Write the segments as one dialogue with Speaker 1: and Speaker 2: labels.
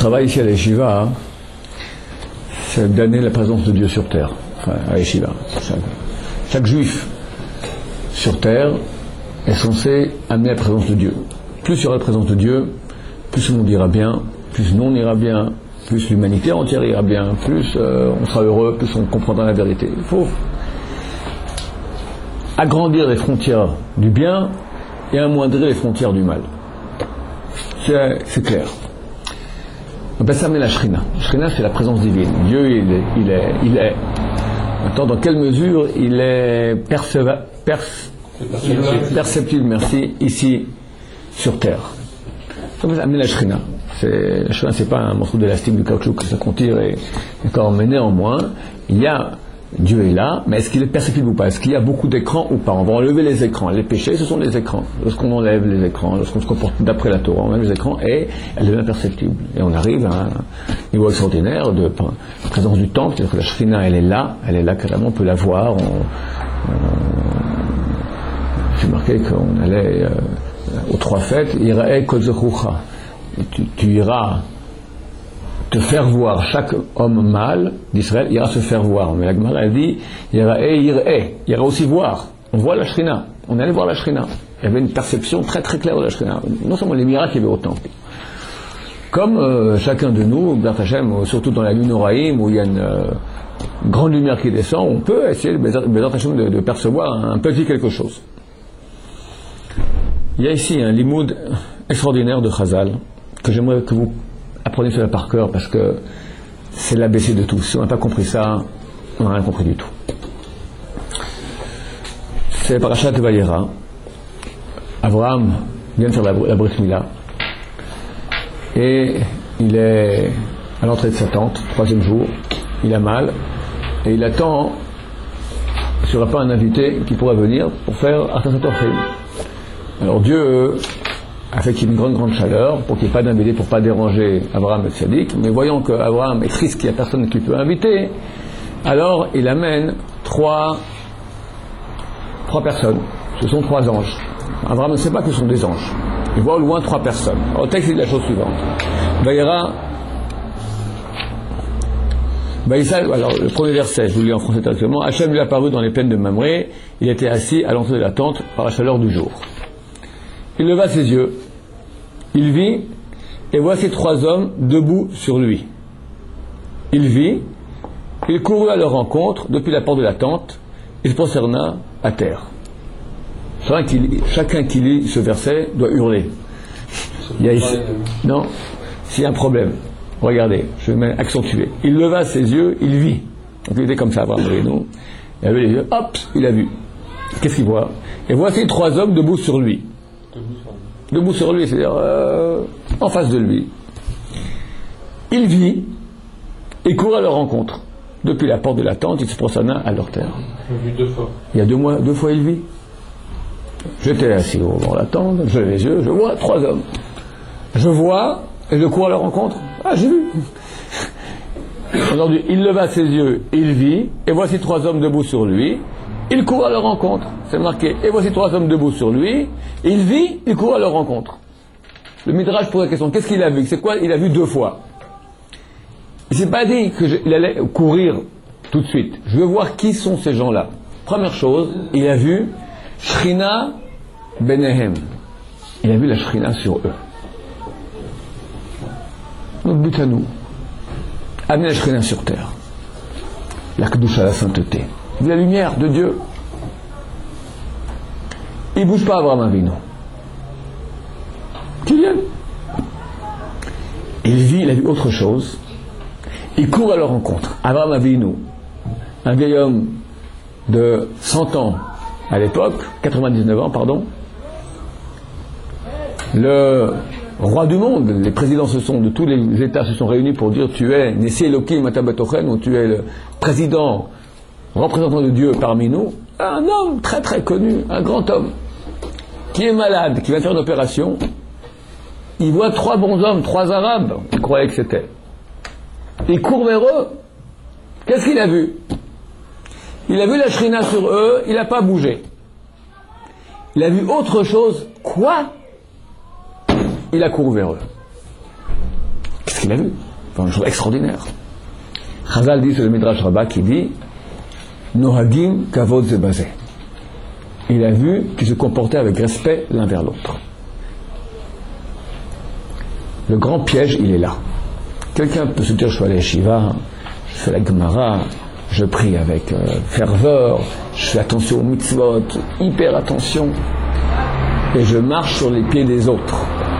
Speaker 1: travail ici à l'Yeshiva, c'est d'amener la présence de Dieu sur terre, enfin, à l'Yeshiva. Chaque juif sur terre est censé amener la présence de Dieu. Plus il y aura la présence de Dieu, plus le monde ira bien, plus nous on ira bien, plus l'humanité entière ira bien, plus on sera heureux, plus on comprendra la vérité. Il faut agrandir les frontières du bien et amoindrir les frontières du mal. C'est clair. On appelle ça la Shrina. La Shrina, c'est la présence divine. Dieu, il est. Maintenant, dans quelle mesure il est perceptible, merci, ici, sur terre. Ça s'appelle amener la Shrina. La Shrina, c'est pas un morceau d'élastique de caoutchouc que ça qu'on tire et d'accord, mais néanmoins, il y a Dieu est là, mais est-ce qu'il est perceptible ou pas? Est-ce qu'il y a beaucoup d'écrans ou pas? On va enlever les écrans. Les péchés, ce sont les écrans. Lorsqu'on enlève les écrans, lorsqu'on se comporte d'après la Torah, on enlève les écrans et elle devient perceptible. Et on arrive à un niveau extraordinaire de présence du temple, c'est-à-dire que la Shrina, elle est là carrément, on peut la voir. J'ai marqué qu'on allait aux 3 fêtes, Irae Kol Zechucha. Tu iras te faire voir, chaque homme mâle d'Israël ira se faire voir. Mais la Gemara, elle dit, il ira aussi voir. On voit la Shrina. On allait voir la Shrina. Il y avait une perception très très claire de la Shrina. Non seulement les miracles qu'il y avait au temple. Comme chacun de nous, B'ezrat Hashem, surtout dans la lune Noraïm, où il y a une grande lumière qui descend, on peut essayer B'ezrat Hashem de percevoir un petit quelque chose. Il y a ici un limoud extraordinaire de Chazal, que j'aimerais que vous apprenez cela par cœur, parce que c'est l'ABC de tout. Si on n'a pas compris ça, on n'a rien compris du tout. C'est Parashat Vayera. Abraham vient de faire la Brit Mila. Et il est à l'entrée de sa tente, 3e jour. Il a mal. Et il attend s'il n'y aura pas un invité qui pourra venir pour faire Artasat Orchim. Alors Dieu a fait qu'il y ait une grande chaleur pour qu'il n'y ait pas d'invité, pour ne pas déranger Abraham et Tzadik. Mais voyant qu'Abraham est triste qu'il n'y a personne qui peut inviter, alors il amène trois personnes. Ce sont 3 anges. Abraham ne sait pas que ce sont des anges. Il voit au loin 3 personnes. Alors, le texte dit la chose suivante. Vayera. Alors le premier verset, je vous le lis en français directement. Hachem lui apparut dans les plaines de Mamré. Il était assis à l'entrée de la tente par la chaleur du jour. Il leva ses yeux, il vit, et voici 3 hommes debout sur lui. Il vit, il courut à leur rencontre depuis la porte de la tente, il se prosterna à terre. Chacun qui lit ce verset doit hurler. Il y a ici, non, s'il y a un problème, regardez, je vais m'accentuer. Il leva ses yeux, il vit. Donc il était comme ça, Abraham Avinu. Il avait les yeux, hop, il a vu. Qu'est-ce qu'il voit? Et voici 3 hommes debout sur lui. Debout sur lui, c'est-à-dire en face de lui. Il vit et court à leur rencontre. Depuis la porte de la tente, il se prosterna à leur terre.
Speaker 2: Il a vu 2 fois.
Speaker 1: Il y a 2 fois il vit. J'étais assis dans la tente, je lève les yeux, je vois 3 hommes. Je vois et je cours à leur rencontre. Ah, j'ai vu. Aujourd'hui, il leva ses yeux, il vit, et voici 3 hommes debout sur lui. Il court à leur rencontre. C'est marqué. Et voici 3 hommes debout sur lui. Il vit, il court à leur rencontre. Le Midrash pose la question. Qu'est-ce qu'il a vu? C'est quoi? Il a vu 2 fois. Il ne s'est pas dit qu'il allait courir tout de suite. Je veux voir qui sont ces gens-là. Première chose, il a vu Shrina Benehem. Il a vu la Shrina sur eux. Notre but à nous, amener la Shrina sur terre. La Kedusha, la sainteté. La lumière de Dieu. Il ne bouge pas, Abraham Avinu. Qu'il vienne. Il vit, il a vu autre chose. Il court à leur rencontre. Abraham Avinu, un vieil homme de 100 ans à l'époque, 99 ans, pardon. Le roi du monde, les présidents de tous les États se sont réunis pour dire tu es Nessi Elohim Matabatochen, ou tu es le président représentant de Dieu parmi nous, un homme très très connu, un grand homme, qui est malade, qui va faire une opération. Il voit 3 bons hommes, 3 arabes, il croyait que c'était. Il court vers eux. Qu'est-ce qu'il a vu? Il a vu la Shrina sur eux, il n'a pas bougé. Il a vu autre chose. Quoi? Il a couru vers eux. Qu'est-ce qu'il a vu. Enfin, une chose extraordinaire. Chazal dit, c'est le Midrash Rabbah qui dit Nohagim kavod zebazé. Il a vu qu'ils se comportaient avec respect l'un vers l'autre. Le grand piège, il est là. Quelqu'un peut se dire, je suis allé à Shiva, je fais la Gemara, je prie avec ferveur, je fais attention aux mitzvot, hyper attention, et je marche sur les pieds des autres.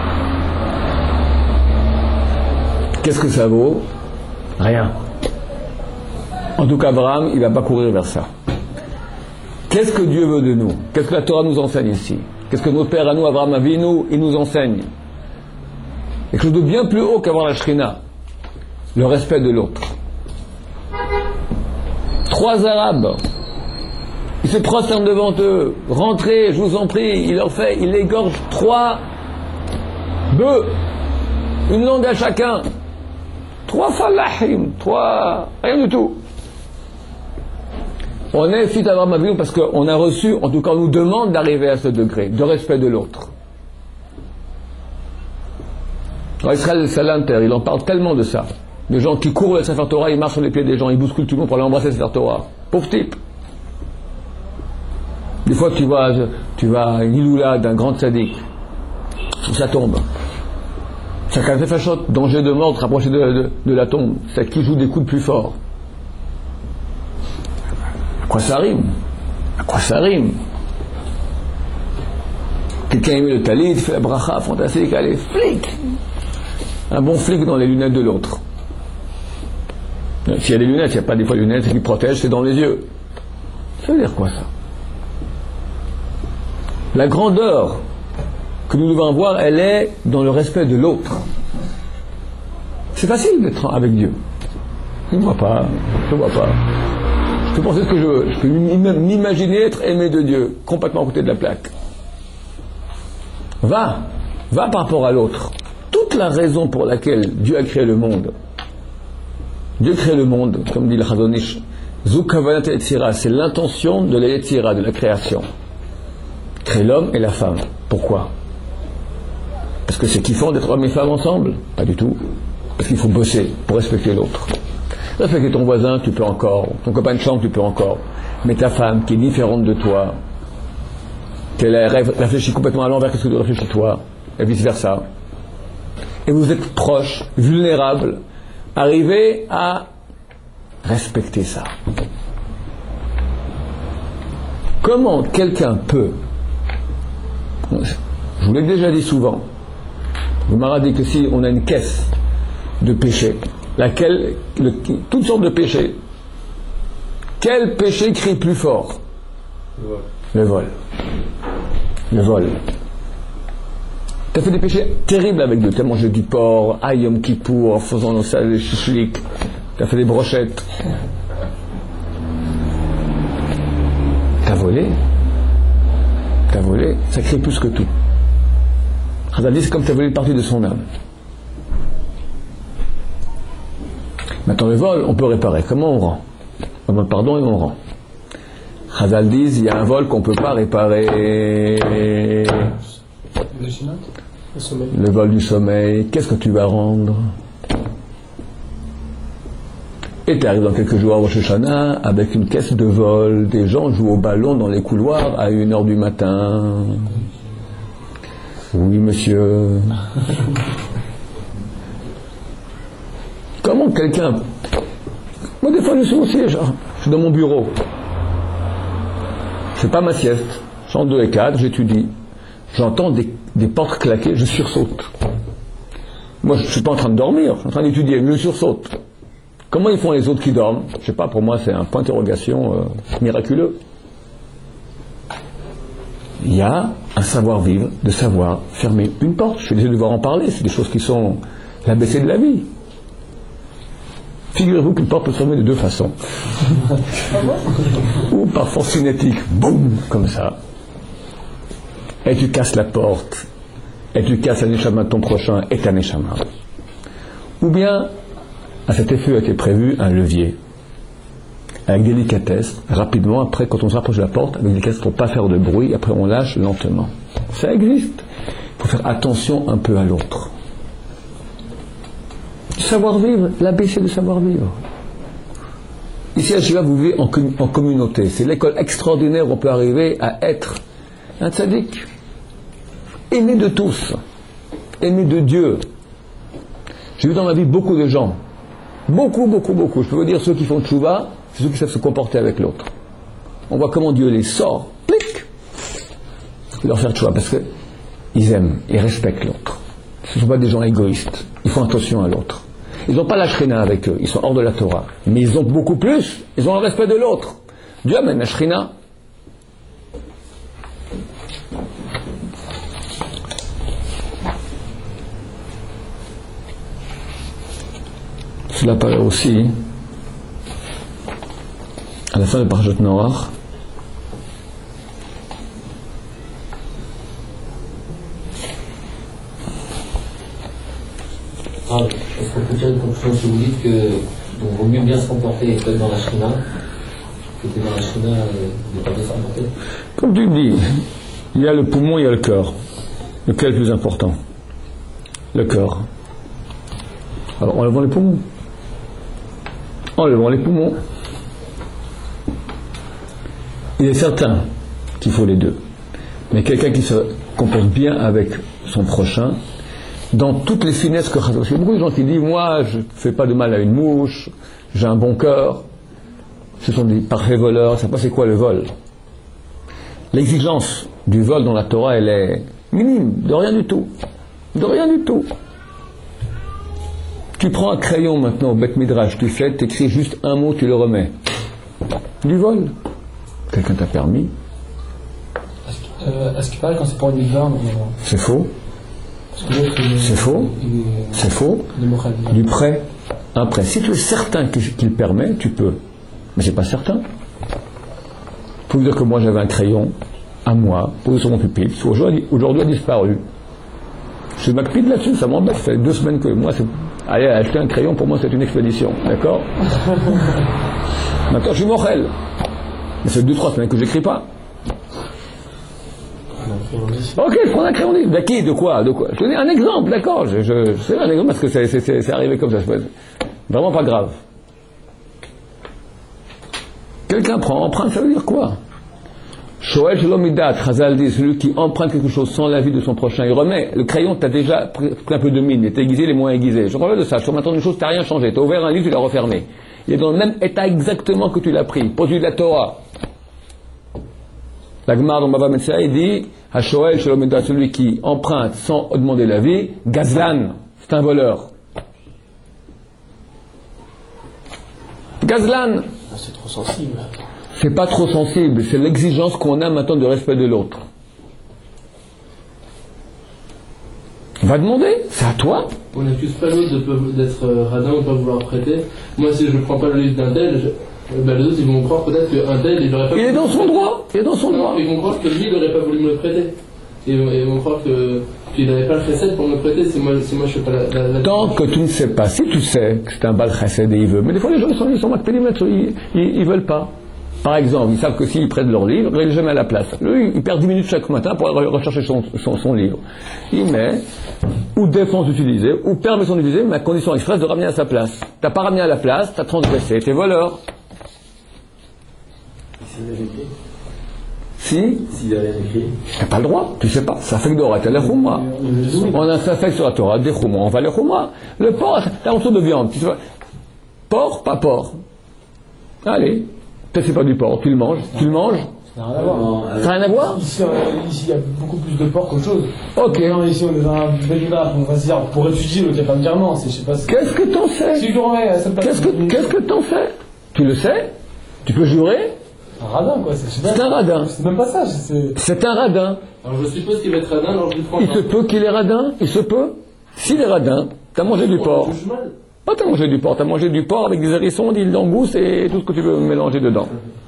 Speaker 1: Qu'est-ce que ça vaut? Rien. En tout cas, Abraham, il ne va pas courir vers ça. Qu'est-ce que Dieu veut de nous? Qu'est-ce que la Torah nous enseigne ici? Qu'est-ce que notre père à nous, Abraham Avinu, il nous enseigne? Quelque chose de bien plus haut qu'avoir la Shrina. Le respect de l'autre. 3 Arabes, ils se prosternent devant eux. Rentrez, je vous en prie. Il égorge 3 bœufs, une langue à chacun. 3 falahim, 3, rien du tout. On est suite à Abraham Avinu parce qu'on a reçu, en tout cas on nous demande d'arriver à ce degré de respect de l'autre. Israël Salanter, il en parle tellement de ça. Des gens qui courent le Sefer Torah, ils marchent sur les pieds des gens, ils bousculent tout le monde pour aller embrasser le Sefer Torah. Pauvre type. Des fois tu vas à une iloula d'un grand tzaddik, ça tombe. Chacun fait fachot, danger de mort, rapprocher de la tombe. C'est qui joue des coups de plus forts. À quoi ça rime? À quoi ça rime? Quelqu'un aime le talit, fait la bracha, fantastique, allez, flic! Un bon flic dans les lunettes de l'autre. S'il y a des lunettes, il n'y a pas des fois lunettes qui protègent, c'est dans les yeux. Ça veut dire quoi ça? La grandeur que nous devons avoir, elle est dans le respect de l'autre. C'est facile d'être avec Dieu. Je ne vois pas. Je peux penser ce que je veux. Je peux m'imaginer être aimé de Dieu, complètement à côté de la plaque. Va par rapport à l'autre. Toute la raison pour laquelle Dieu a créé le monde, comme dit le Chazon Ish, Zukavanat Yetzira, c'est l'intention de la Yetzira, de la création. Créer l'homme et la femme. Pourquoi? Parce que c'est kiffant d'être homme et femme ensemble? Pas du tout. Parce qu'il faut bosser pour respecter l'autre. Respecter ton voisin, tu peux encore. Ton copain de chambre, tu peux encore. Mais ta femme, qui est différente de toi, qu'elle réfléchit complètement à l'envers que ce que tu réfléchis toi, et vice versa. Et vous êtes proches, vulnérables, arrivez à respecter ça. Comment quelqu'un peut, je vous l'ai déjà dit souvent, vous m'avez dit que si on a une caisse de péché, toutes sortes de péchés, quel péché crie plus fort? Le vol. Tu as fait des péchés terribles avec Dieu. Tu as mangé du porc, à Yom Kippour, en faisant des chichlik. Tu as fait des brochettes. Tu as volé. Ça crie plus que tout. Chazal dit, c'est comme tu as volé une partie de son âme. Maintenant, le vol, on peut réparer. Comment on rend? On demande pardon et on rend. Chazal dit, il y a un vol qu'on ne peut pas réparer. Le vol du sommeil. Qu'est-ce que tu vas rendre? Et tu arrives dans quelques jours à Rosh Hashanah avec une caisse de vol. Des gens jouent au ballon dans les couloirs à 1h du matin. Oui, monsieur. Comment quelqu'un... Moi, des fois, je suis aussi, je suis dans mon bureau. Je fais pas ma sieste. Je suis en 2 et 4, j'étudie. J'entends des portes claquer, je sursaute. Moi, je ne suis pas en train de dormir, je suis en train d'étudier, mais je sursaute. Comment ils font les autres qui dorment? Je ne sais pas, pour moi, c'est un point d'interrogation miraculeux. Il y a un savoir-vivre, de savoir fermer une porte. Je suis désolé de devoir en parler, c'est des choses qui sont l'ABC de la vie. Figurez-vous qu'une porte peut se fermer de 2 façons. Ou par force cinétique, boum, comme ça. Et tu casses la porte, et tu casses la neshama de ton prochain et ta neshama. Ou bien, à cet effet a été prévu un levier, avec délicatesse, rapidement, après quand on se rapproche de la porte, avec délicatesse pour ne pas faire de bruit, après on lâche lentement. Ça existe. Il faut faire attention un peu à l'autre. savoir-vivre, l'ABC du savoir-vivre. Ici à Shiva, vous vivez en communauté. C'est l'école extraordinaire où on peut arriver à être un tzaddik, aimé de tous, aimé de Dieu. J'ai vu dans ma vie beaucoup de gens, beaucoup. Je peux vous dire, ceux qui font tchouva, c'est ceux qui savent se comporter avec l'autre. On voit comment Dieu les sort, plic, et leur faire tchouva, parce qu'ils aiment, ils respectent l'autre. Ce ne sont pas des gens égoïstes, ils font attention à l'autre. Ils n'ont pas la shrina avec eux, ils sont hors de la Torah. Mais ils ont beaucoup plus, ils ont le respect de l'autre. Dieu amène la shrina. Cela paraît aussi à la fin de Parashat Noach.
Speaker 2: Est-ce qu'on peut dire une conclusion si vous dites que donc, vaut mieux bien se comporter et être dans la shrina que d'être dans la shrina et ne pas bien se comporter?
Speaker 1: Comme tu dis, il y a le poumon, il y a le cœur. Lequel est le plus important? Le cœur. Alors enlevons les poumons. Enlevons les poumons. Il est certain qu'il faut les deux. Mais quelqu'un qui se comporte bien avec son prochain, dans toutes les finesses que... Il y a beaucoup de gens qui disent, moi, je ne fais pas de mal à une mouche, j'ai un bon cœur. Ce sont des parfaits voleurs, je ne sais pas c'est quoi le vol. L'exigence du vol dans la Torah, elle est minime, de rien du tout. De rien du tout. Tu prends un crayon maintenant au Beth Midrash, tu fais, tu écris juste un mot, tu le remets. Du vol. Quelqu'un t'a permis.
Speaker 3: Est-ce qu'il paraît quand c'est pour une livre?
Speaker 1: C'est faux. C'est faux. C'est faux. Du prêt. Un prêt. Si tu es certain qu'il permet, tu peux. Mais c'est pas certain. Faut dire que moi j'avais un crayon à moi, posé sur mon pupitre, aujourd'hui a disparu. Je suis macpide là-dessus, ça m'embête. Ça fait 2 semaines que moi, aller acheter un crayon, pour moi c'est une expédition. D'accord? Maintenant je suis morel. Mais c'est 2-3 semaines que j'écris pas. Ok, je prends un crayon libre. De qui? De quoi? Je te donne un exemple, d'accord? C'est un exemple parce que c'est arrivé comme ça. Vraiment pas grave. Quelqu'un prend, emprunte, ça veut dire quoi? Shoel Shalomidat, Chazal dit, celui qui emprunte quelque chose sans l'avis de son prochain, il remet. Le crayon, t'as déjà pris un peu de mine, il est aiguisé, il est moins aiguisé. Je parle de ça, je te m'attends une chose, t'as rien changé. T'as ouvert un livre, tu l'as refermé. Il est dans le même état exactement que tu l'as pris. Produit de la Torah. La Gemara dans Bava Metzia, il dit, Hashoel Shalomidat, celui qui emprunte sans demander l'avis, Gazlan, c'est un voleur. Gazlan.
Speaker 3: C'est trop sensible.
Speaker 1: C'est pas trop sensible, c'est l'exigence qu'on a maintenant de respect de l'autre. Va demander, c'est à toi.
Speaker 4: On n'accuse pas l'autre d'être radin ou de ne pas vouloir prêter. Moi, si je ne prends pas le livre d'un tel, les autres ils vont croire peut-être qu'un tel il n'aurait pas.
Speaker 1: Il est dans son droit. Il est dans son droit.
Speaker 4: Ils vont croire que lui il n'aurait pas voulu me le prêter. Ils vont croire qu'il n'avait pas le chesed pour me le prêter si moi je fais pas la.
Speaker 1: Tant que tu ne sais pas, si tu sais que c'est un bal chesed et il veut, mais des fois les gens ils sont macpélimètres, ils veulent pas. Par exemple, ils savent que s'ils prêtent leur livre, il n'est jamais à la place. Lui, il perd 10 minutes chaque matin pour aller rechercher son livre. Il met ou défense d'utiliser, ou permission d'utiliser, mais à condition expresse de ramener à sa place. T'as pas ramené à la place, t'as transgressé, t'es voleur.
Speaker 2: S'il y a rien écrit.
Speaker 1: T'as pas le droit, tu sais pas. Ça fait que d'orat, t'as les choumra. On a ça fait sur la Torah, des choumra, on va les choumra. Le porc, t'as un morceau de viande. Porc, pas porc. Allez. Peut-être c'est pas du porc, tu le manges. Tu le manges?
Speaker 3: Ça n'a rien à voir.
Speaker 1: Ça n'a rien à voir?
Speaker 3: Ici, il y a beaucoup plus de porc qu'autre chose.
Speaker 1: Ok.
Speaker 3: Non, ici, on est dans un bédouin, on va se dire, pour étudier, l'autre, il n'y a pas de dire non. Je sais pas si...
Speaker 1: Qu'est-ce que t'en sais?
Speaker 3: Si je le remets, ça me passe.
Speaker 1: Qu'est-ce que t'en sais? Tu le sais? Tu peux jurer?
Speaker 3: Un radin, quoi.
Speaker 1: C'est un radin.
Speaker 3: C'est même pas ça.
Speaker 1: C'est un radin.
Speaker 4: Alors je suppose qu'il va être radin, alors je lui prends.
Speaker 1: Il se peut qu'il est radin? Il se peut? S'il est radin, t'as mangé du porc. Pas t'as mangé du porc, t'as mangé du porc avec des hérissons, des langoustes et tout ce que tu veux mélanger dedans.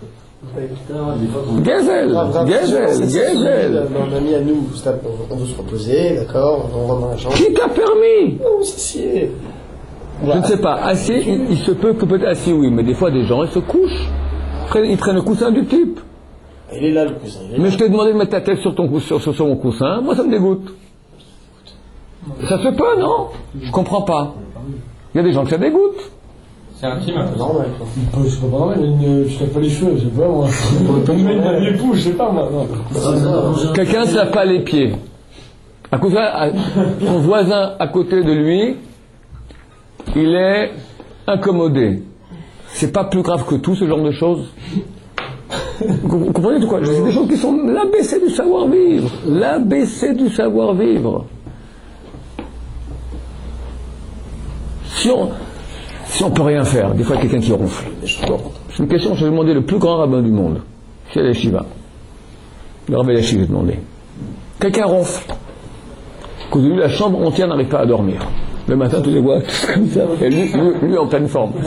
Speaker 1: Gazel.
Speaker 5: Un ami à nous, on veut se reposer, d'accord, on rentre dans la chambre.
Speaker 1: Qui t'a permis?
Speaker 5: On s'assied.
Speaker 1: Je ne sais pas, assis, il se peut que peut-être assis, oui, mais des fois des gens, ils se couchent. Ils prennent le coussin du type.
Speaker 5: Il est là le coussin.
Speaker 1: Mais je t'ai demandé de mettre ta tête sur mon coussin, moi ça me dégoûte. Ça se peut, non? Je comprends pas. Il y a des gens que ça dégoûte.
Speaker 6: C'est intime.
Speaker 5: C'est normal, quoi.
Speaker 3: C'est pas normal, mais tu t'as pas les cheveux, je sais pas moi. Ton mec a les pouces, je sais pas moi. Non.
Speaker 1: Quelqu'un ne se lave pas les pieds. À cause de ça, son voisin à côté de lui, il est incommodé. C'est pas plus grave que tout ce genre de choses. Vous comprenez de quoi? C'est des choses qui sont l'ABC du savoir-vivre. L'ABC du savoir-vivre. Si on peut rien faire, des fois il y a quelqu'un qui ronfle. C'est une question, je vais demander le plus grand rabbin du monde, c'est les Shiva. Le rabbin Yashiv, j'ai demandé. Quelqu'un ronfle. À cause de lui, la chambre entière n'arrive pas à dormir. Le matin, tu les vois tous comme ça, et lui en pleine forme.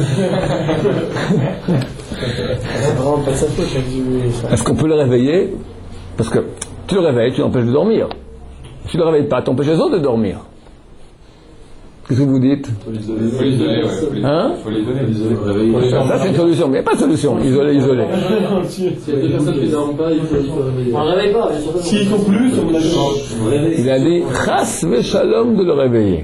Speaker 5: C'est vraiment pas de sa faute, elle dit oui, ça.
Speaker 1: Est-ce qu'on peut le réveiller? Parce que tu le réveilles, tu l'empêches de dormir. Si tu ne le réveilles pas, tu empêches les autres de dormir. Qu'est-ce que vous dites?
Speaker 6: Faut l'isoler, ouais.
Speaker 1: Hein?
Speaker 6: Faut l'isoler.
Speaker 1: Ça, c'est une solution, mais il n'y a pas de solution. Isoler.
Speaker 4: S'il y a deux personnes qui ne dorment pas, il faut réveiller.
Speaker 2: On ne réveille pas.
Speaker 3: S'ils sont plus, on l'a dit.
Speaker 1: Il a dit chas ve shalom de le réveiller.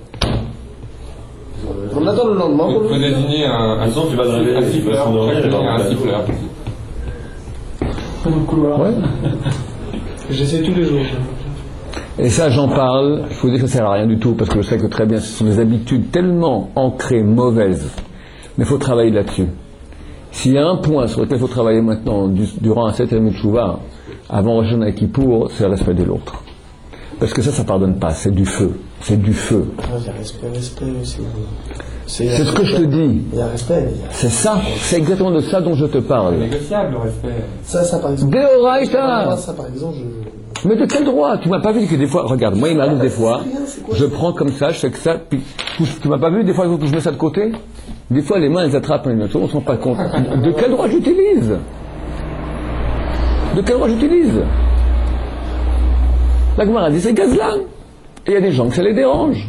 Speaker 5: On attend le lendemain.
Speaker 6: Il faut désigner un
Speaker 7: tu vas le réveiller,
Speaker 6: un
Speaker 7: il va s'endormir, il va
Speaker 6: siffleur. Un siffleur.
Speaker 3: Dans le couloir.
Speaker 1: Ouais.
Speaker 3: J'essaie tous les jours.
Speaker 1: Et ça, j'en parle, je vous dis que ça ne sert à rien du tout, parce que je sais que très bien, ce sont des habitudes tellement ancrées, mauvaises, mais il faut travailler là-dessus. S'il y a un point sur lequel il faut travailler maintenant, durant un 7e Tchouva, avant Rosh Hashanah et Kippour, c'est le respect de l'autre. Parce que ça pardonne pas, c'est du feu. C'est du feu.
Speaker 5: Il y a respect aussi.
Speaker 1: C'est ce que je te dis.
Speaker 5: Il y a respect, mais il y a...
Speaker 1: C'est ça, c'est exactement de ça dont je te parle.
Speaker 6: Négociable, le respect.
Speaker 5: Ça par exemple.
Speaker 1: Deoraita.
Speaker 5: Ça par exemple,
Speaker 1: Mais de quel droit? Tu m'as pas vu que des fois, regarde, moi il m'arrive des fois, je prends comme ça, je fais que ça, puis tu m'as pas vu des fois que je mets ça de côté? Des fois les mains elles attrapent une chose, on ne se rend pas compte. De quel droit j'utilise? De quel droit j'utilise? La Gemara dit c'est gazlan. Et il y a des gens que ça les dérange.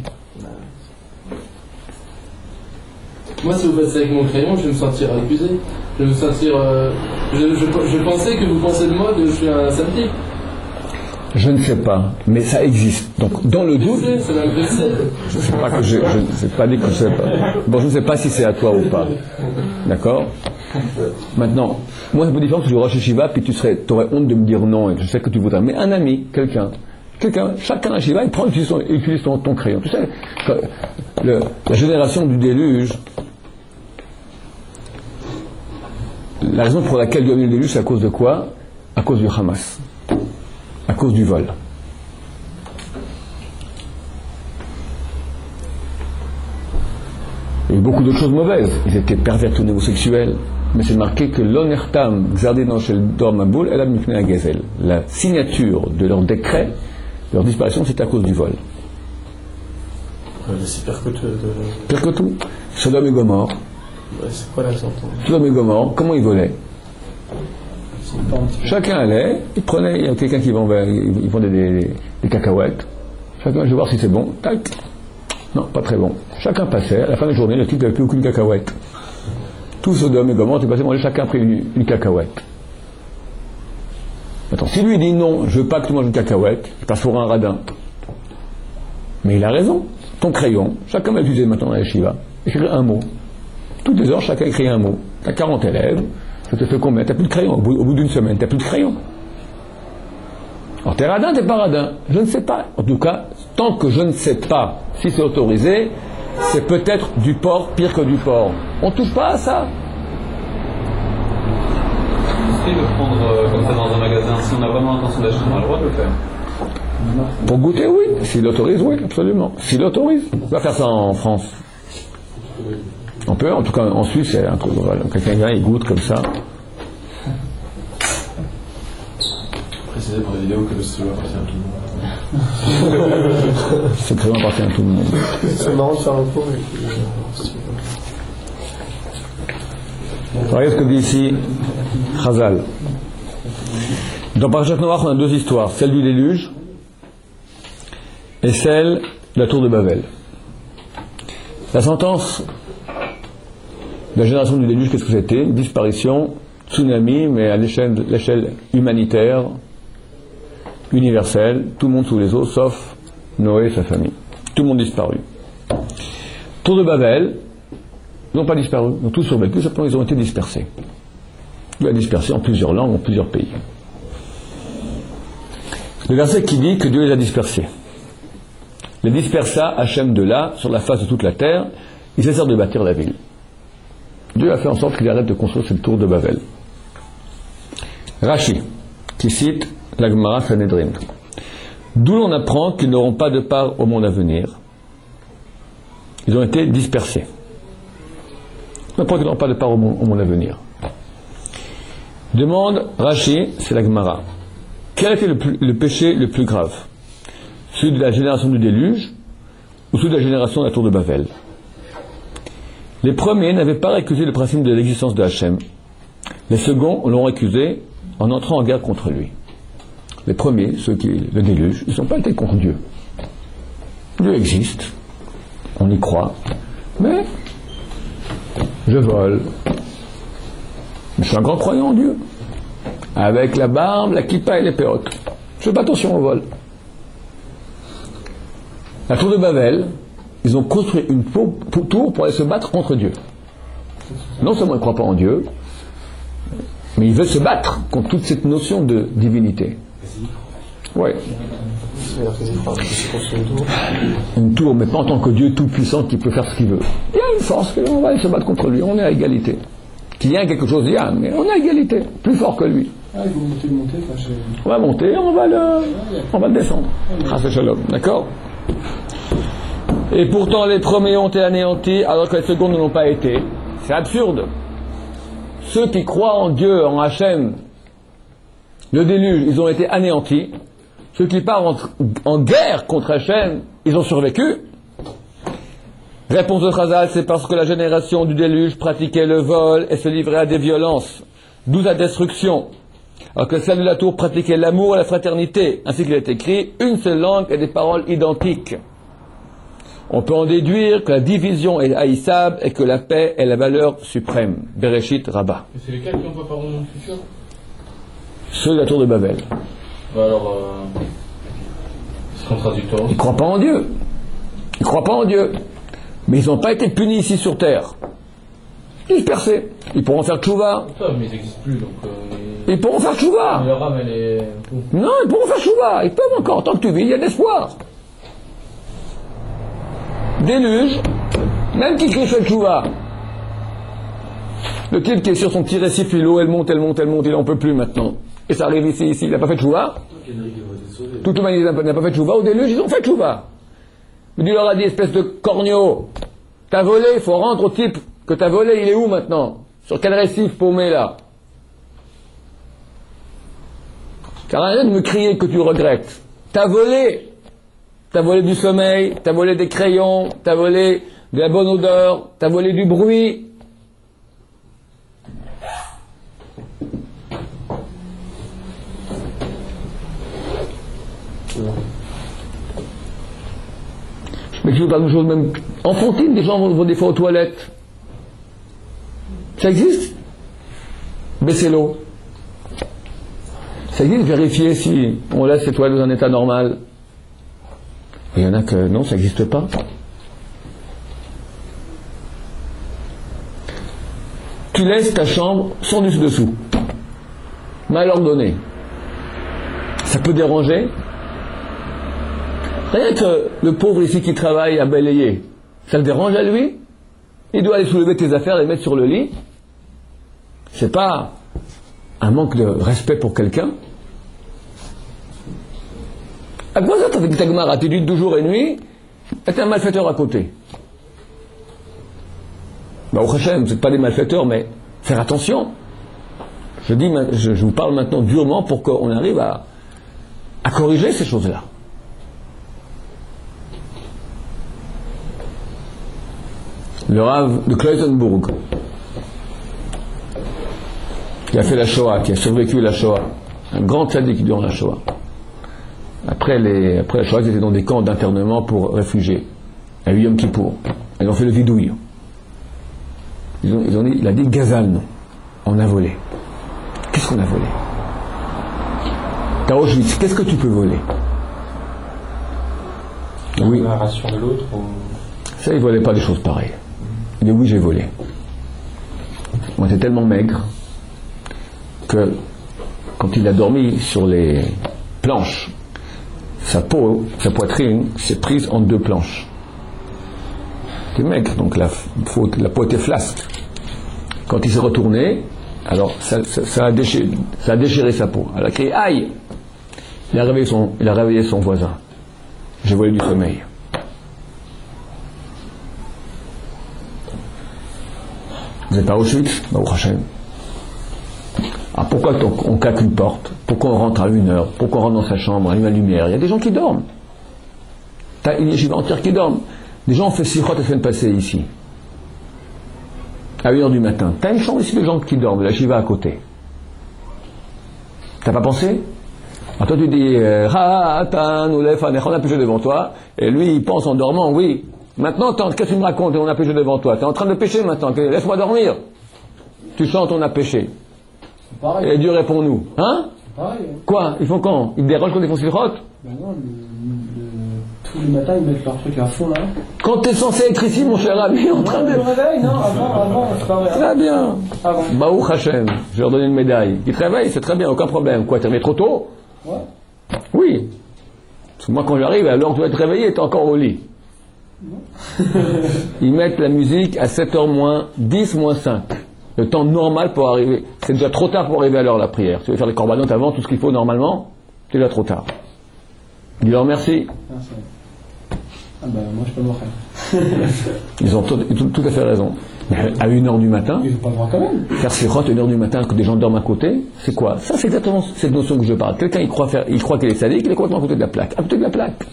Speaker 4: Moi, si vous faites ça avec mon crayon, je vais me sentir accusé. Je vais me sentir. Je pensais que vous pensez de moi que je suis un sale type.
Speaker 1: Je ne sais pas, mais ça existe. Donc, dans le doute,
Speaker 4: C'est l'agressé.
Speaker 1: je ne sais pas que je sais pas dit que je sais pas. Bon, je ne sais pas si c'est à toi ou pas. D'accord? Maintenant, moi, c'est un peu différent que tu Rosh Hashiva, puis tu aurais honte de me dire non, et je sais que tu voudrais. Mais un ami, quelqu'un, chacun à Shiva, il prend, utilise ton crayon. Tu sais, la génération du déluge, la raison pour laquelle il y a eu le déluge, c'est à cause de quoi? À cause du Hamas. À cause du vol. Il y a eu beaucoup d'autres choses mauvaises. Ils étaient pervertis au niveau sexuel. Mais c'est marqué que l'onertam xardénan shel dor maboul elam mifnei hagazel. La signature de leur décret, de leur disparition, c'est à cause du vol.
Speaker 5: C'est pire que tout.
Speaker 1: Pire que tout. Sodome et Gomorre.
Speaker 5: Ouais, c'est quoi la sentence?
Speaker 1: Sodome et Gomorre, comment ils volaient? Chacun allait, il prenait, il y a quelqu'un qui vendait des cacahuètes. Chacun, je vais voir si c'est bon. Tac. Non, pas très bon. Chacun passait, à la fin de la journée, le type n'avait plus aucune cacahuète. Tout Sodome et Gomorre, c'est passé manger, chacun a pris une cacahuète. Attends, si lui dit non, je veux pas que tu manges une cacahuète, il passe pour un radin. Mais il a raison. Ton crayon, chacun va l'utiliser maintenant dans la Shiva, écrire un mot. Toutes les heures, chacun écrit un mot. T'as 40 élèves, ça te fait combien? T'as plus de crayon. Au bout d'une semaine, t'as plus de crayon. Alors t'es radin, t'es pas radin? Je ne sais pas. En tout cas, tant que je ne sais pas si c'est autorisé, c'est peut-être du porc pire que du porc. On touche pas à ça.
Speaker 7: Est-ce de prendre comme ça dans un magasin, si on a vraiment l'intention d'acheter, on a le droit de le faire?
Speaker 1: Pour goûter, oui. S'il autorise, oui, absolument. S'il autorise. On va faire ça en France. On peut, en tout cas en Suisse, c'est un truc. Voilà. Quelqu'un vient, il goûte comme ça.
Speaker 7: Préciser pour la vidéo que le stylo appartient à tout le monde.
Speaker 1: C'est très appartient à tout le monde.
Speaker 5: C'est marrant de faire un cours.
Speaker 1: Regardez ce que dit ici Chazal. Dans Parashat Noach, on a deux histoires, celle du déluge et celle de la tour de Babel. La sentence de la génération du déluge, qu'est-ce que c'était? Une disparition, tsunami, mais à l'échelle humanitaire, universelle, tout le monde sous les eaux, sauf Noé et sa famille. Tout le monde disparu. Tour de Babel, ils n'ont pas disparu, ils ont tous survécu, simplement ils ont été dispersés. Dieu a dispersé en plusieurs langues, en plusieurs pays. Le verset qui dit que Dieu les a dispersés. Les dispersa Hachem de là, sur la face de toute la terre, il cessèrent de bâtir la ville. Dieu a fait en sorte qu'il arrête de construire cette tour de Babel. Rashi, qui cite la Gemara Sanhedrin. D'où l'on apprend qu'ils n'auront pas de part au monde à venir. Ils ont été dispersés. On apprend qu'ils n'auront pas de part au monde à venir. Demande Rashi, c'est la Gemara. Quel a été le péché le plus grave? Celui de la génération du déluge ou celui de la génération de la tour de Babel? Les premiers n'avaient pas récusé le principe de l'existence de Hachem. Les seconds l'ont récusé en entrant en guerre contre lui. Les premiers, ceux qui le déluge, ils ne sont pas été contre Dieu. Dieu existe, on y croit, mais je vole. Je suis un grand croyant en Dieu. Avec la barbe, la kippa et les péotes. Je fais pas attention au vol. La tour de Babel, ils ont construit une tour pour aller se battre contre Dieu. Non seulement ils ne croient pas en Dieu, mais ils veulent se battre contre toute cette notion de divinité. Oui. Une tour, mais pas en tant que Dieu tout-puissant qui peut faire ce qu'il veut. Il y a une force, on va aller se battre contre lui, on est à égalité. Qu'il y a quelque chose, il y a, mais on est à égalité, plus fort que lui.
Speaker 3: Ah, il faut monter,
Speaker 1: on va monter, on va le descendre. D'accord? Et pourtant les premiers ont été anéantis alors que les seconds ne l'ont pas été. C'est absurde. Ceux qui croient en Dieu, en Hachem, le déluge, ils ont été anéantis. Ceux qui partent en guerre contre Hachem, ils ont survécu. Réponse de Chazal, c'est parce que la génération du déluge pratiquait le vol et se livrait à des violences, d'où la destruction. Alors que celle de la tour pratiquait l'amour et la fraternité, ainsi qu'il est écrit, une seule langue et des paroles identiques. On peut en déduire que la division est haïssable et que la paix est la valeur suprême. Bereshit Rabbah.
Speaker 4: Et c'est lesquels qui n'ont pas parlé dans le futur?
Speaker 1: Ceux de la tour de Babel.
Speaker 4: Bah alors, c'est contradictoire.
Speaker 1: Ils ne croient pas en Dieu. Ils ne croient pas en Dieu. Mais ils n'ont pas été punis ici sur terre. Dispersés. Ils pourront faire tchouva.
Speaker 4: Mais ils n'existent plus, donc...
Speaker 1: Ils pourront faire tchouva.
Speaker 4: Leur âme, elle est...
Speaker 1: Non, ils pourront faire tchouva. Ils peuvent encore. Tant que tu vis, il y a d'espoir. Déluge, même qui fait tchouva. Le type qui est sur son petit récif, l'eau, elle monte, il n'en peut plus maintenant. Et ça arrive ici, il n'a pas fait tchouva. Toute l'humanité n'a pas fait tchouva. Au déluge, ils ont fait tchouva. Mais Dieu leur a dit, espèce de corneau, t'as volé, il faut rendre au type que t'as volé, il est où maintenant? Sur quel récif paumé là? Car arrête de me crier que tu regrettes. T'as volé. T'as volé du sommeil, t'as volé des crayons, t'as volé de la bonne odeur, t'as volé du bruit. Mais je veux pas une chose même enfantine, des gens vont des fois aux toilettes. Ça existe? Baissez l'eau. Ça existe, vérifier si on laisse les toilettes dans un état normal. Il y en a que non, ça n'existe pas. Tu laisses ta chambre sans dessus-dessous. Mal ordonnée. Ça peut déranger. Rien que le pauvre ici qui travaille à balayer, ça le dérange à lui? Il doit aller soulever tes affaires et les mettre sur le lit. C'est pas un manque de respect pour quelqu'un. À quoi ça t'as fait ta Gemara? Tu dis 12 jours et nuit, et t'es un malfaiteur à côté. Bah, au Hachem, c'est pas des malfaiteurs, mais faire attention. Je vous parle maintenant durement pour qu'on arrive à corriger ces choses-là. Le Rav de Kloisenburg, qui a fait la Shoah, qui a survécu la Shoah, un grand tzaddik durant la Shoah. Après la Shoah, ils étaient dans des camps d'internement pour réfugiés, à Yom Kippour. Ils ont fait le vidouille. Il a dit Gazal, on a volé. Qu'est-ce qu'on a volé? T'as Auschwitz, qu'est-ce que tu peux voler?
Speaker 6: Oui. La ration de l'autre ou...
Speaker 1: Ça, il ne volait pas des choses pareilles. Il dit oui, j'ai volé. On était tellement maigre que quand il a dormi sur les planches, sa peau, sa poitrine s'est prise en 2 planches. Il était maigre, donc la peau était flasque. Quand il s'est retourné, alors ça a déchiré sa peau. Elle a crié aïe. Il a réveillé son voisin. J'ai volé du sommeil. Vous êtes à Auschwitz? Baruch Hashem. Alors pourquoi on claque une porte? Pourquoi on rentre à 1h? Pourquoi on rentre dans sa chambre, allume la lumière? Il y a des gens qui dorment. T'as une yeshiva entière qui dorment. Des gens ont fait sikhot la semaine passée ici. À 1h du matin. T'as une chambre ici de gens qui dorment, la yeshiva à côté. T'as pas pensé? Alors toi tu dis, on a péché devant toi, et lui il pense en dormant, oui. Maintenant, qu'est-ce que tu me racontes, on a péché devant toi? Tu es en train de pécher maintenant, laisse-moi dormir. Tu chantes, on a péché.
Speaker 3: Pareil.
Speaker 1: Et Dieu répond-nous. Hein?
Speaker 3: Pareil.
Speaker 1: Quoi? Ils font quand? Ils dérogent quand ils font sikhot?
Speaker 3: Ben non, tous les matins ils mettent leur truc à fond là.
Speaker 1: Quand t'es censé être ici, mon cher ami, en train de...
Speaker 3: Je me réveille, non, avant, c'est pas vrai.
Speaker 1: Très bien.
Speaker 3: Avant.
Speaker 1: Baruch Hashem, je vais leur donner une médaille. Ils te réveillent, c'est très bien, aucun problème. Quoi, t'es réveillé trop tôt?
Speaker 3: Ouais.
Speaker 1: Oui. Parce que moi, quand j'arrive, alors tu vas être réveillé, t'es encore au lit. Ils mettent la musique à 7h moins 10 moins 5. Le temps normal pour arriver. C'est déjà trop tard pour arriver à l'heure la prière. Tu veux faire les corbanotes avant, tout ce qu'il faut normalement, c'est déjà trop tard. Dis-leur merci.
Speaker 3: Ah ben moi je peux me faire.
Speaker 1: Ils ont tout à fait raison. Mais à 1h du matin,
Speaker 3: Ils n'ont pas le droit quand même.
Speaker 1: faire sikhot à 1h du matin, que des gens dorment à côté, c'est quoi? Ça, c'est exactement cette notion que je parle. Quelqu'un, il croit qu'il est sadique, il est complètement à côté de la plaque. À côté de la plaque.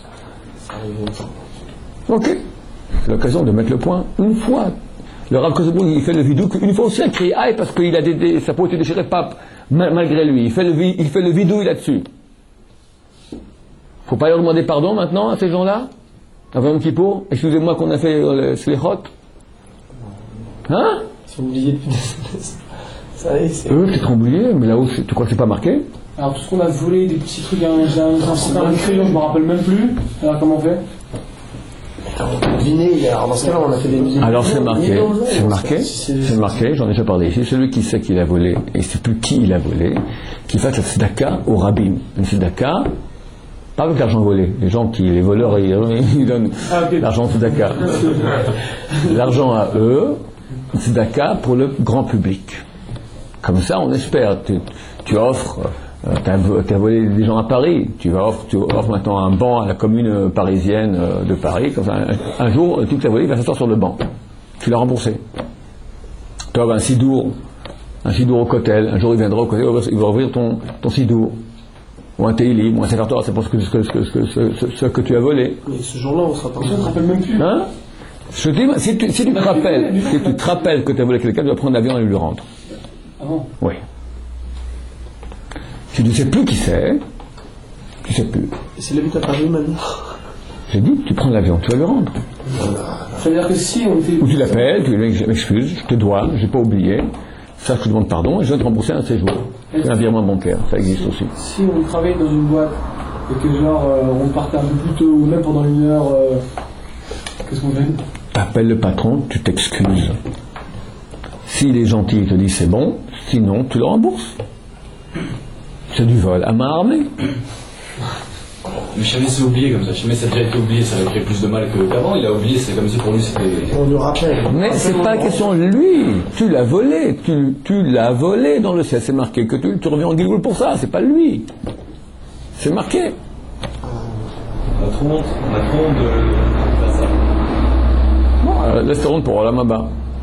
Speaker 1: Ok. C'est l'occasion de mettre le point une fois. Le Rav Kozebou, il fait le vidou une fois aussi, il crie aïe parce qu'il a sa peau était déchirée, pas malgré lui. Il fait le vidou là-dessus. Faut pas leur demander pardon maintenant à ces gens-là? Avant Yom Kippour, excusez-moi qu'on a fait le slichot. Hein?
Speaker 5: Ils sont oubliés depuis des ça y est, c'est...
Speaker 1: Eux, peut-être oublié, mais là-haut, tu crois que c'est pas marqué?
Speaker 3: Alors tout ce qu'on a volé, des petits trucs, un crayon, je me rappelle même plus. Alors comment on fait?
Speaker 5: Dîner, alors dans ce cas-là, on a fait des milliers.
Speaker 1: Alors c'est marqué, j'en ai déjà parlé ici, celui qui sait qu'il a volé, et il ne sait plus qui il a volé, qu'il fasse la tzedaka au rabbin. Une tzedaka, pas avec l'argent volé, les voleurs, ils donnent l'argent de tzedaka. L'argent à eux, tzedaka pour le grand public. Comme ça, on espère, tu offres... tu as volé des gens à Paris, tu offres maintenant un banc à la commune parisienne de Paris, comme ça, un jour, tout que tu as volé, il va s'asseoir sur le banc. Tu l'as remboursé. Tu as un sidour au Kotel, un jour il viendra au Kotel, il va ouvrir ton sidour. Ou un Teilim, ou un Sefer Torah, c'est pour ce que tu as volé.
Speaker 5: Mais ce jour-là, on sera pas...
Speaker 3: Je ne me rappelle même plus.
Speaker 1: Hein? Je te dis, si tu te rappelles que tu as volé quelqu'un, tu vas prendre l'avion et lui rendre.
Speaker 3: Ah bon?
Speaker 1: Oui. Si tu ne sais plus qui c'est, tu ne sais plus.
Speaker 5: Et s'il habite à Paris maintenant?
Speaker 1: J'ai dit, tu prends l'avion, tu vas le rendre.
Speaker 3: Ça veut dire que si on était...
Speaker 1: Ou tu l'appelles, tu lui dis, je m'excuse, je te dois, je n'ai pas oublié, ça je te demande pardon, et je vais te rembourser un séjour. Un virement bancaire, ça existe aussi.
Speaker 3: Si on travaillait dans une boîte, et que genre on partait un peu plus tôt, ou même pendant 1 heure, qu'est-ce qu'on fait?
Speaker 1: T'appelles le patron, tu t'excuses. S'il est gentil, il te dit c'est bon, sinon tu le rembourses. C'est du vol à main armée.
Speaker 7: Mais jamais c'est oublié comme ça. Jamais ça a déjà été oublié, ça aurait fait plus de mal qu'avant. Il a oublié, c'est comme si pour lui c'était.
Speaker 5: On lui rappelle.
Speaker 1: Mais c'est pas question de lui. Tu l'as volé. Tu l'as volé dans le ciel. C'est marqué que tu reviens en Gilgoul pour ça. C'est pas lui. C'est marqué.
Speaker 7: On a trop honte de ça.
Speaker 1: Bon, laisse honte pour Olam Haba.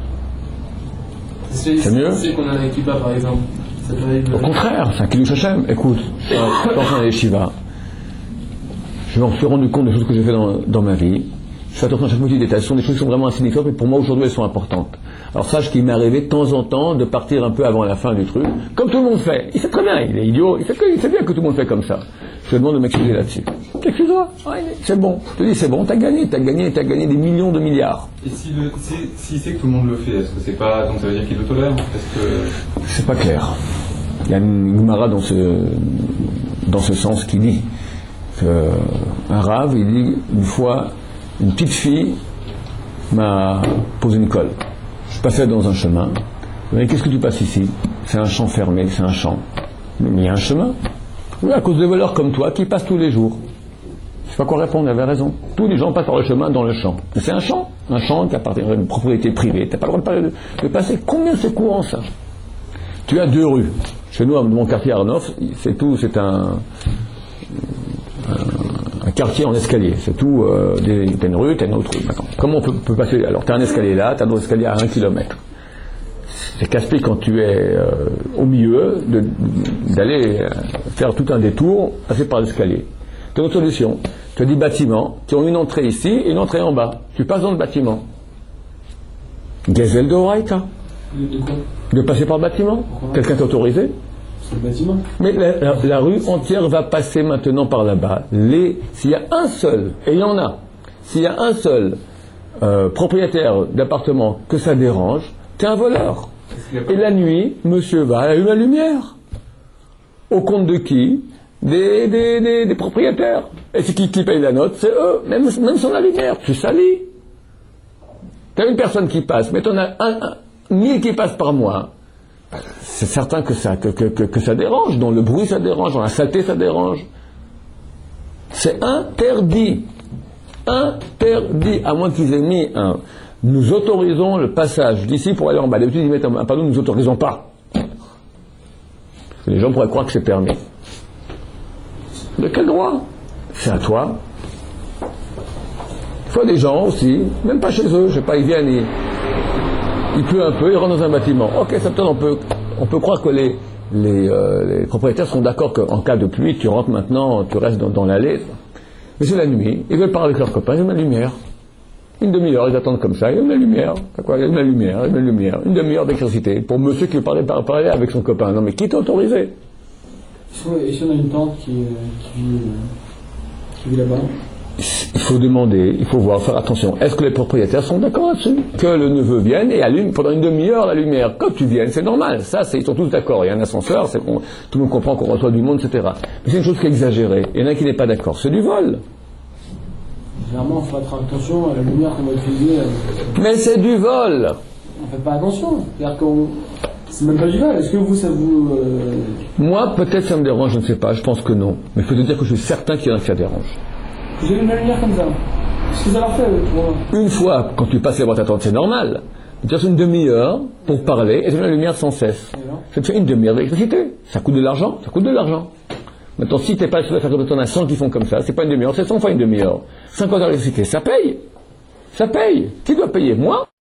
Speaker 1: C'est mieux.
Speaker 4: C'est qu'on a un équipa par exemple.
Speaker 1: Au contraire, c'est un Kiddush Hashem. Écoute, dans un yeshiva, je me suis rendu compte des choses que j'ai fait dans ma vie. Je fais attention à chaque petit détail. Ce sont des choses qui sont vraiment insignifiantes, mais pour moi aujourd'hui elles sont importantes. Alors sache qu'il m'est arrivé de temps en temps de partir un peu avant la fin du truc, comme tout le monde fait. Il sait très bien, il est idiot, il sait bien que tout le monde fait comme ça. Je te demande de m'excuser là-dessus. Excuse-moi, c'est bon. Je te dis c'est bon, t'as gagné des millions de milliards.
Speaker 6: Et s'il sait que tout le monde le fait, est-ce que c'est pas, donc ça veut dire qu'il le tolère?
Speaker 1: C'est pas clair. Il y a une Gemara dans ce sens qui dit qu'un rave, il dit une fois, une petite fille m'a posé une colle. Je passais dans un chemin. Mais qu'est-ce que tu passes ici? C'est un champ fermé, c'est un champ. Mais il y a un chemin. Oui, à cause de voleurs comme toi qui passent tous les jours. Je sais pas quoi répondre, il avait raison. Tous les gens passent par le chemin dans le champ. Mais c'est un champ qui appartient à une propriété privée. Tu n'as pas le droit de passer. Combien c'est courant ça? Tu as 2 rues. Chez nous, dans mon quartier Arnoff, c'est tout, c'est un quartier en escalier. C'est tout, t'as une rue, t'as une autre rue. Maintenant, comment on peut passer? Alors, t'as un escalier là, t'as un autre escalier à 1 kilomètre. C'est casse-pied quand tu es au milieu d'aller faire tout un détour, passer par l'escalier. Tu as une autre solution. Tu as des bâtiments qui ont une entrée ici et une entrée en bas. Tu passes dans le bâtiment. Gezel de Horaïta. De passer par le bâtiment. Quelqu'un t'a autorisé?
Speaker 3: C'est le bâtiment.
Speaker 1: Mais la rue entière va passer maintenant par là-bas. S'il y a un seul, et il y en a, s'il y a un seul propriétaire d'appartement que ça dérange, t'es un voleur. Et la nuit, monsieur va allumer la lumière. Au compte de qui? Des propriétaires. Et c'est qui paye la note? C'est eux. Même sans la lumière, tu salis. Tu as une personne qui passe, mais tu en as 1000 qui passent par mois. C'est certain que ça dérange. Dans le bruit, ça dérange. Dans la saleté, ça dérange. C'est interdit. Interdit. À moins qu'ils aient mis un... Nous autorisons le passage d'ici pour aller en bas. D'habitude, ils mettent un panneau, nous n'autorisons pas. Parce que les gens pourraient croire que c'est permis. De quel droit? C'est à toi. Il faut des gens aussi, même pas chez eux, je sais pas, ils viennent, il pleut un peu, ils rentrent dans un bâtiment. Ok, ça peut-être on peut croire que les propriétaires sont d'accord qu'en cas de pluie, tu rentres maintenant, tu restes dans l'allée. Mais c'est la nuit, ils veulent parler avec leurs copains, ils aiment la lumière. Une demi-heure, ils attendent comme ça, ils aiment la lumière. Ils aiment la lumière. Une demi-heure d'électricité. Pour monsieur qui veut parler avec son copain. Non mais qui t'a autorisé?
Speaker 3: Et si on a une tante qui vit là-bas?
Speaker 1: Il faut demander, il faut voir, faire attention. Est-ce que les propriétaires sont d'accord là-dessus? Que le neveu vienne et allume pendant une demi-heure la lumière. Quand tu viennes, c'est normal. Ça, ils sont tous d'accord. Il y a un ascenseur, tout le monde comprend qu'on reçoit du monde, etc. Mais c'est une chose qui est exagérée. Il y en a qui n'est pas d'accord. C'est du vol.
Speaker 3: Généralement, il faut faire attention à la lumière qu'on va utiliser.
Speaker 1: Mais c'est du vol.
Speaker 3: On fait pas attention. C'est-à-dire qu'on... C'est même pas du vol. Est-ce que vous, ça vous...
Speaker 1: Moi, peut-être ça me dérange, je ne sais pas. Je pense que non. Mais je peux te dire que je suis certain qu'il y en a qui ça dérange.
Speaker 3: Vous avez une lumière comme ça. Qu'est-ce que ça leur fait,
Speaker 1: Une fois, quand tu passes les boîtes à tente, c'est normal. Tu passes une demi-heure pour parler et tu mets la lumière sans cesse. Ça te fait une demi-heure d'électricité. Ça coûte de l'argent. Maintenant, si tu n'es pas sûr de faire comme ça, on a 100 qui font comme ça, c'est pas une demi-heure, c'est 100 fois une demi-heure. 50 heures d'électricité, ça paye. Qui doit payer? Moi?